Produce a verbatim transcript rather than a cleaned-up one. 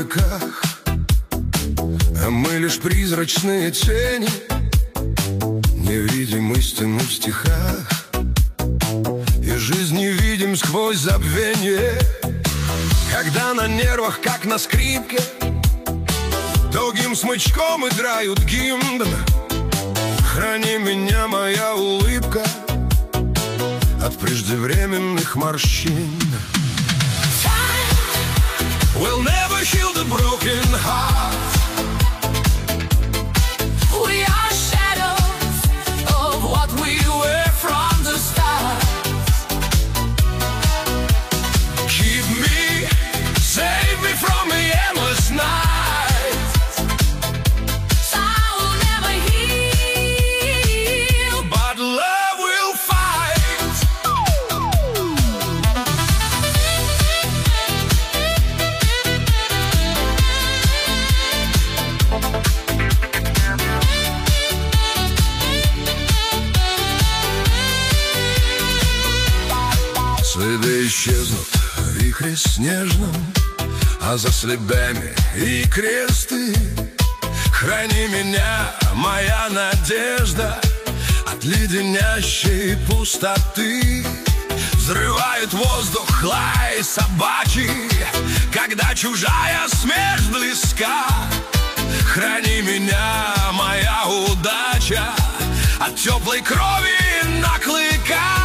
веках, а мы лишь призрачные тени, не видим истину в стихах, и жизнь не видим сквозь забвение. Когда на нервах, как на скрипке, долгим смычком играют гимн. Храни меня, моя улыбка, от преждевременных морщин. We'll never heal the broken heart. We are shadows of what we were from the start. Keep me, save me from the endless night. I will never heal, but love will fight. Следы исчезнут в вихре снежном, а за следами и кресты. Храни меня, моя надежда, от леденящей пустоты. Взрывает воздух лай собачий, когда чужая смерть близка. Храни меня, моя удача, от теплой крови на клыках.